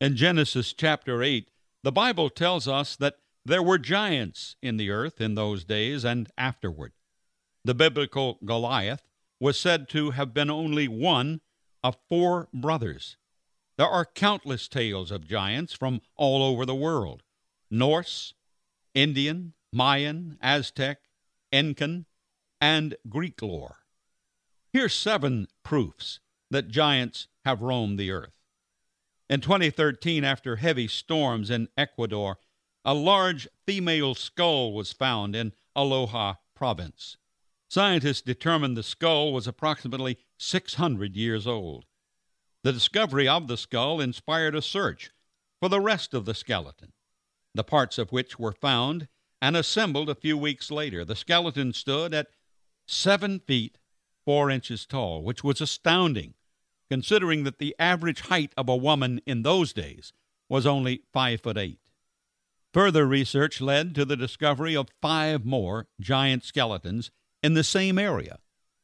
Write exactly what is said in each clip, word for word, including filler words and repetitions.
In Genesis chapter eight, the Bible tells us that there were giants in the earth in those days and afterward. The biblical Goliath was said to have been only one of four brothers. There are countless tales of giants from all over the world: Norse, Indian, Mayan, Aztec, Incan, and Greek lore. Here's seven proofs that giants have roamed the earth. In twenty thirteen, after heavy storms in Ecuador, a large female skull was found in Aloha province. Scientists determined the skull was approximately six hundred years old. The discovery of the skull inspired a search for the rest of the skeleton, the parts of which were found and assembled a few weeks later. The skeleton stood at seven feet, four inches tall, which was astounding, considering that the average height of a woman in those days was only five foot eight. Further research led to the discovery of five more giant skeletons in the same area.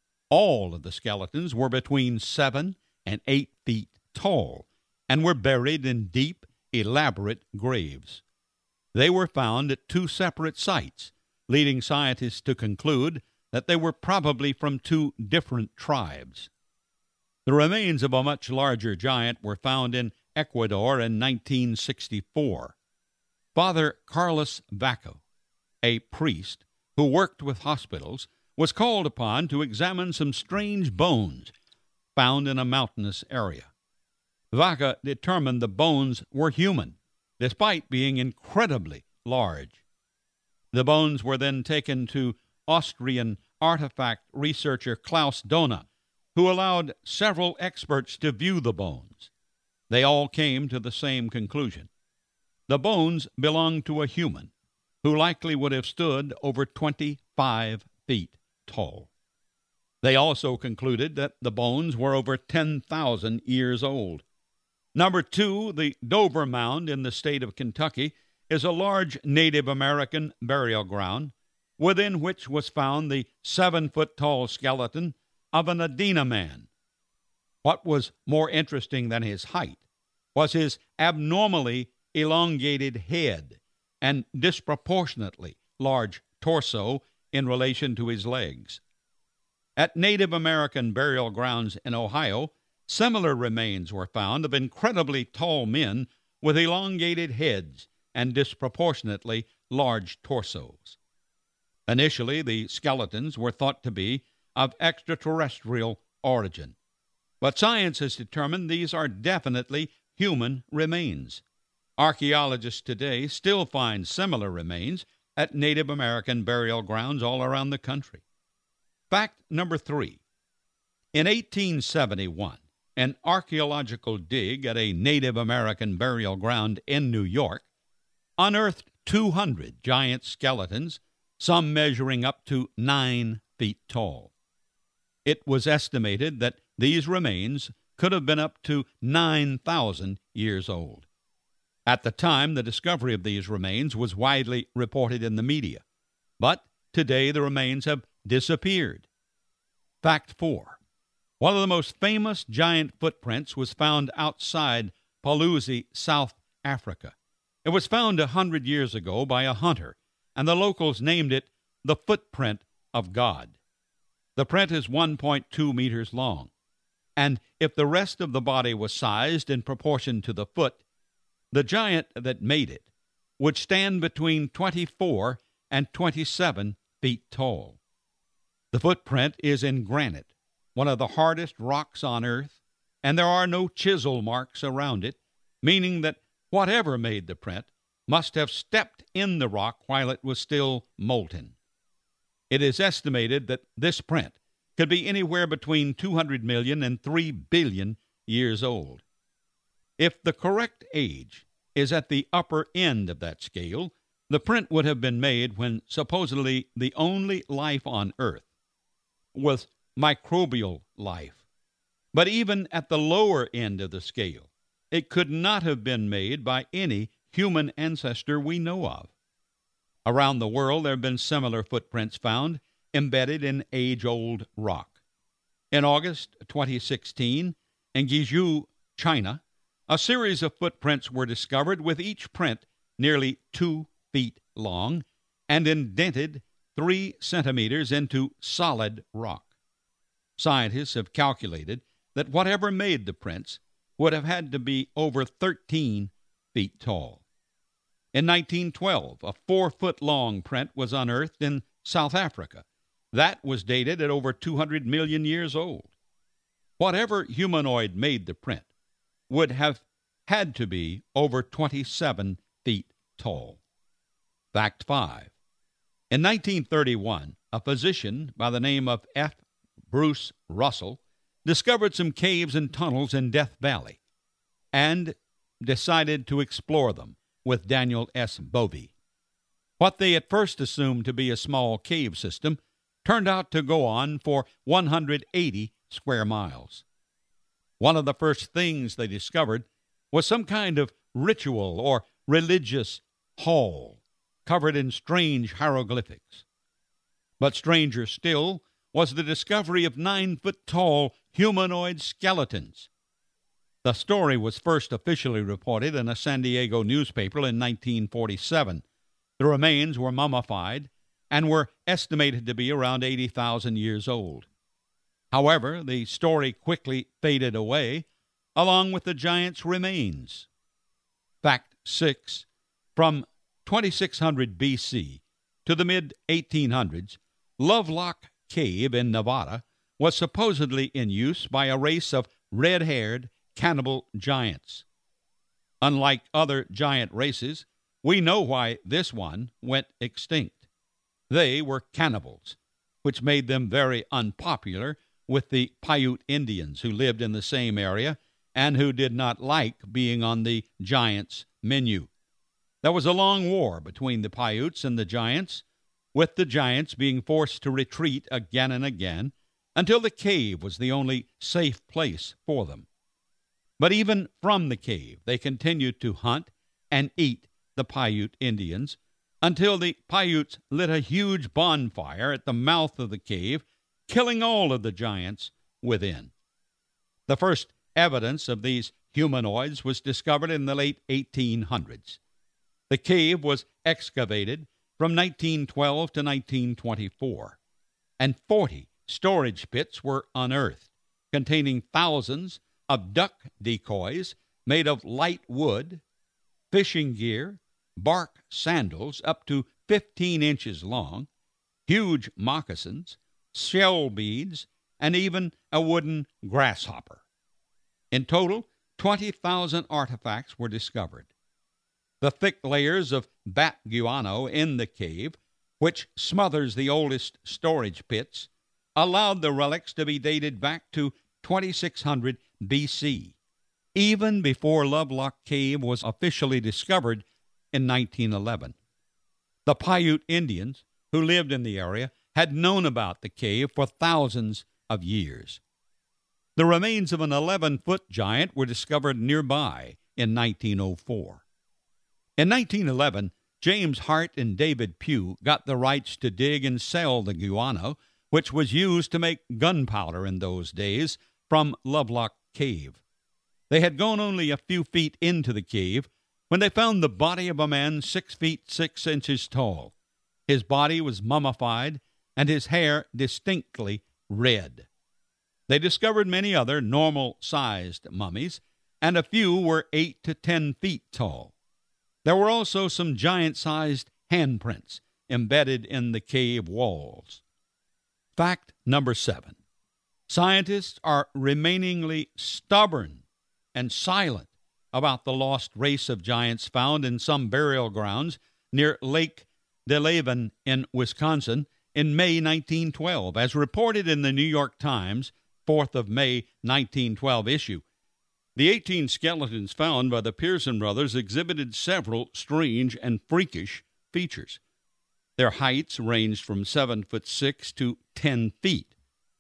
All of the skeletons were between seven and eight feet tall and were buried in deep, elaborate graves. They were found at two separate sites, leading scientists to conclude that they were probably from two different tribes. The remains of a much larger giant were found in Ecuador in nineteen sixty-four. Father Carlos Vaca, a priest who worked with hospitals, was called upon to examine some strange bones found in a mountainous area. Vaca determined the bones were human, despite being incredibly large. The bones were then taken to Austrian artifact researcher Klaus Dona, who allowed several experts to view the bones. They all came to the same conclusion. The bones belonged to a human who likely would have stood over twenty-five feet tall. They also concluded that the bones were over ten thousand years old. Number two, the Dover Mound in the state of Kentucky, is a large Native American burial ground within which was found the seven-foot-tall skeleton of an Adena man. What was more interesting than his height was his abnormally elongated head and disproportionately large torso in relation to his legs. At Native American burial grounds in Ohio, similar remains were found of incredibly tall men with elongated heads and disproportionately large torsos. Initially, the skeletons were thought to be of extraterrestrial origin, but science has determined these are definitely human remains. Archaeologists today still find similar remains at Native American burial grounds all around the country. Fact number three. In eighteen seventy-one, an archaeological dig at a Native American burial ground in New York unearthed two hundred giant skeletons, some measuring up to nine feet tall. It was estimated that these remains could have been up to nine thousand years old. At the time, the discovery of these remains was widely reported in the media, but today the remains have disappeared. Fact four. One of the most famous giant footprints was found outside Paluzi, South Africa. It was found a hundred years ago by a hunter, and the locals named it the Footprint of God. The print is one point two meters long, and if the rest of the body was sized in proportion to the foot, the giant that made it would stand between twenty-four and twenty-seven feet tall. The footprint is in granite, one of the hardest rocks on earth, and there are no chisel marks around it, meaning that whatever made the print must have stepped in the rock while it was still molten. It is estimated that this print could be anywhere between two hundred million and three billion years old. If the correct age is at the upper end of that scale, the print would have been made when supposedly the only life on Earth was microbial life. But even at the lower end of the scale, it could not have been made by any human ancestor we know of. Around the world, there have been similar footprints found embedded in age-old rock. In August twenty sixteen, in Guizhou, China, A series of footprints were discovered, with each print nearly two feet long and indented three centimeters into solid rock. Scientists have calculated that whatever made the prints would have had to be over thirteen feet tall. In nineteen twelve, a four-foot-long print was unearthed in South Africa. That was dated at over two hundred million years old. Whatever humanoid made the print would have had to be over twenty-seven feet tall. Fact five. In nineteen thirty-one, a physician by the name of F. Bruce Russell discovered some caves and tunnels in Death Valley and decided to explore them with Daniel S. Bovee. What they at first assumed to be a small cave system turned out to go on for one hundred eighty square miles. One of the first things they discovered was some kind of ritual or religious hall covered in strange hieroglyphics. But stranger still was the discovery of nine-foot-tall humanoid skeletons. The story was first officially reported in a San Diego newspaper in nineteen forty-seven. The remains were mummified and were estimated to be around eighty thousand years old. However, the story quickly faded away, along with the giant's remains. Fact six. From twenty-six hundred B C to the mid eighteen hundreds, Lovelock Cave in Nevada was supposedly in use by a race of red-haired cannibal giants. Unlike other giant races, we know why this one went extinct. They were cannibals, which made them very unpopular with the Paiute Indians who lived in the same area and who did not like being on the giants' menu. There was a long war between the Paiutes and the giants, with the giants being forced to retreat again and again until the cave was the only safe place for them. But even from the cave, they continued to hunt and eat the Paiute Indians until the Paiutes lit a huge bonfire at the mouth of the cave, killing all of the giants within. The first evidence of these humanoids was discovered in the late eighteen hundreds. The cave was excavated from nineteen twelve to nineteen twenty-four, and forty storage pits were unearthed, containing thousands of duck decoys made of light wood, fishing gear, bark sandals up to fifteen inches long, huge moccasins, shell beads, and even a wooden grasshopper. In total, twenty thousand artifacts were discovered. The thick layers of bat guano in the cave, which smothers the oldest storage pits, allowed the relics to be dated back to twenty-six hundred B C, even before Lovelock Cave was officially discovered in nineteen eleven. The Paiute Indians, who lived in the area, had known about the cave for thousands of years. The remains of an eleven-foot giant were discovered nearby in nineteen oh four. In nineteen eleven, James Hart and David Pugh got the rights to dig and sell the guano, which was used to make gunpowder in those days, from Lovelock Cave. They had gone only a few feet into the cave when they found the body of a man six feet six inches tall. His body was mummified and his hair distinctly red. They discovered many other normal-sized mummies, and a few were eight to ten feet tall. There were also some giant-sized handprints embedded in the cave walls. Fact number seven. Scientists are remainingly stubborn and silent about the lost race of giants found in some burial grounds near Lake Delavan in Wisconsin in May nineteen twelve, as reported in the New York Times, fourth of May nineteen twelve issue. The eighteen skeletons found by the Pearson brothers exhibited several strange and freakish features. Their heights ranged from seven foot six to ten feet,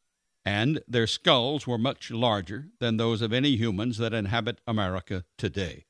and their skulls were much larger than those of any humans that inhabit America today.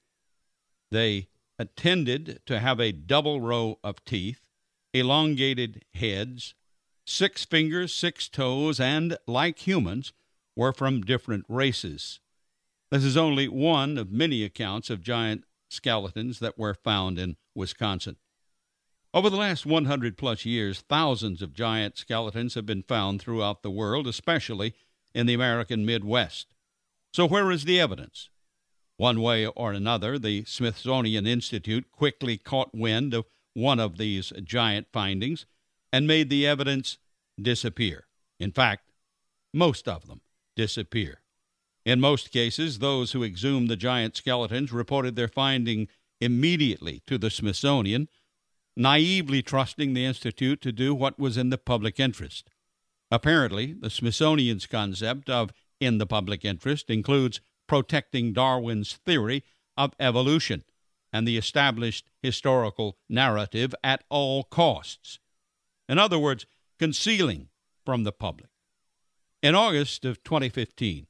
They tended to have a double row of teeth, elongated heads, six fingers, six toes, and, like humans, were from different races. This is only one of many accounts of giant skeletons that were found in Wisconsin. Over the last one hundred plus years, thousands of giant skeletons have been found throughout the world, especially in the American Midwest. So where is the evidence? One way or another, the Smithsonian Institute quickly caught wind of one of these giant findings and made the evidence disappear. In fact, most of them disappear. In most cases, those who exhumed the giant skeletons reported their finding immediately to the Smithsonian, naively trusting the Institute to do what was in the public interest. Apparently, the Smithsonian's concept of in the public interest includes protecting Darwin's theory of evolution and the established historical narrative at all costs. In other words, concealing from the public. In August of twenty fifteen,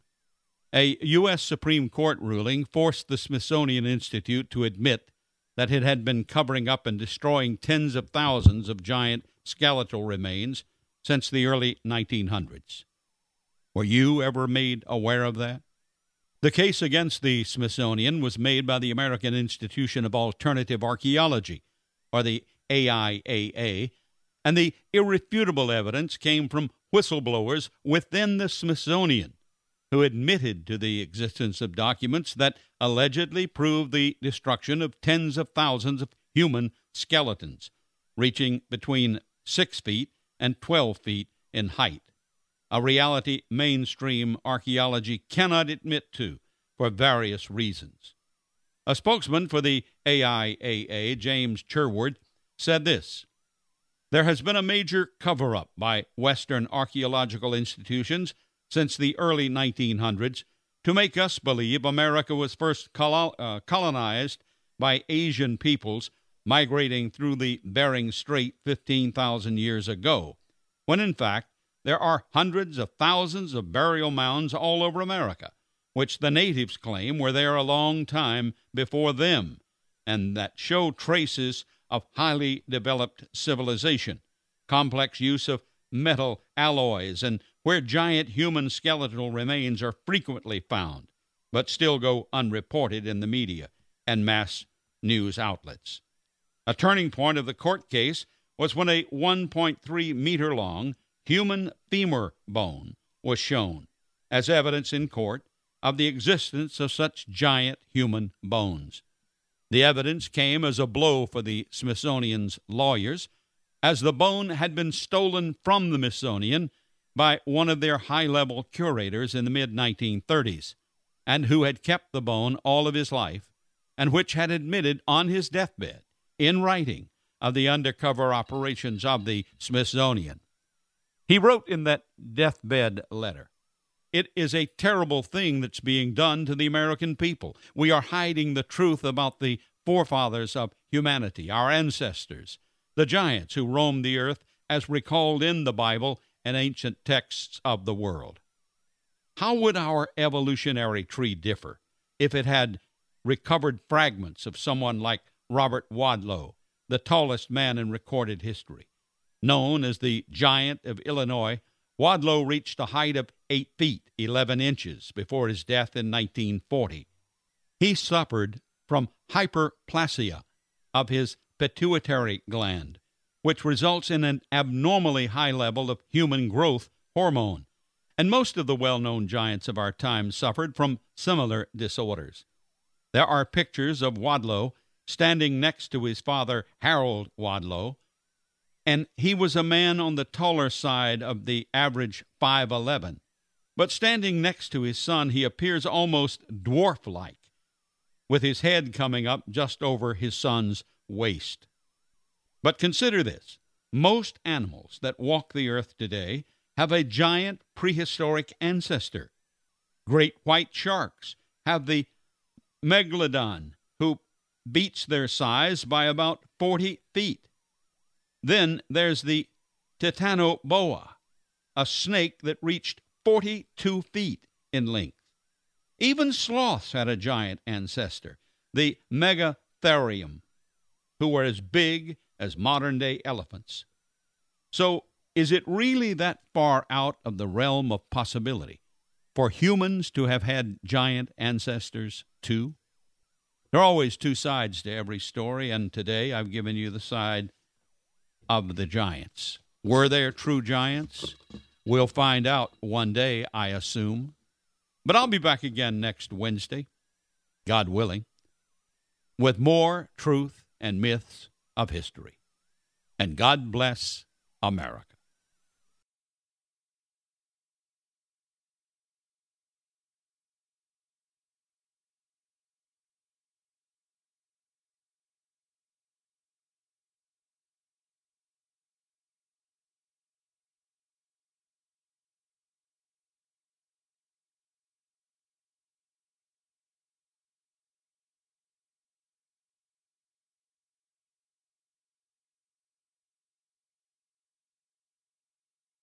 a U S Supreme Court ruling forced the Smithsonian Institute to admit that it had been covering up and destroying tens of thousands of giant skeletal remains since the early nineteen hundreds. Were you ever made aware of that? The case against the Smithsonian was made by the American Institution of Alternative Archaeology, or the A I A A, and the irrefutable evidence came from whistleblowers within the Smithsonian, who admitted to the existence of documents that allegedly proved the destruction of tens of thousands of human skeletons, reaching between six feet and twelve feet in height, a reality mainstream archaeology cannot admit to for various reasons. A spokesman for the A I A A, James Cherward, said this: "There has been a major cover-up by Western archaeological institutions since the early nineteen hundreds to make us believe America was first colo- uh, colonized by Asian peoples migrating through the Bering Strait fifteen thousand years ago, when in fact there are hundreds of thousands of burial mounds all over America, which the natives claim were there a long time before them, and that show traces of highly developed civilization, complex use of metal alloys, and where giant human skeletal remains are frequently found, but still go unreported in the media and mass news outlets. A turning point of the court case was when a one point three meter long human femur bone was shown as evidence in court of the existence of such giant human bones. The evidence came as a blow for the Smithsonian's lawyers, as the bone had been stolen from the Smithsonian by one of their high-level curators in the mid nineteen thirties, and who had kept the bone all of his life, and which had admitted on his deathbed, in writing, of the undercover operations of the Smithsonian. He wrote in that deathbed letter, "It is a terrible thing that's being done to the American people. We are hiding the truth about the forefathers of humanity, our ancestors, the giants who roamed the earth as recalled in the Bible and ancient texts of the world." How would our evolutionary tree differ if it had recovered fragments of someone like Robert Wadlow, the tallest man in recorded history? Known as the Giant of Illinois, Wadlow reached a height of eight feet, eleven inches before his death in nineteen forty. He suffered from hyperplasia of his pituitary gland, which results in an abnormally high level of human growth hormone, and most of the well-known giants of our time suffered from similar disorders. There are pictures of Wadlow standing next to his father, Harold Wadlow, and he was a man on the taller side of the average five eleven. But standing next to his son, he appears almost dwarf-like, with his head coming up just over his son's waist. But consider this. Most animals that walk the earth today have a giant prehistoric ancestor. Great white sharks have the megalodon, who beats their size by about forty feet. Then there's the titanoboa, a snake that reached forty-two feet in length. Even sloths had a giant ancestor, the megatherium, who were as big as modern-day elephants. So, is it really that far out of the realm of possibility for humans to have had giant ancestors too? There are always two sides to every story, and today I've given you the side of the giants. Were there true giants? We'll find out one day, I assume. But I'll be back again next Wednesday, God willing, with more truth and myths of history. And God bless America.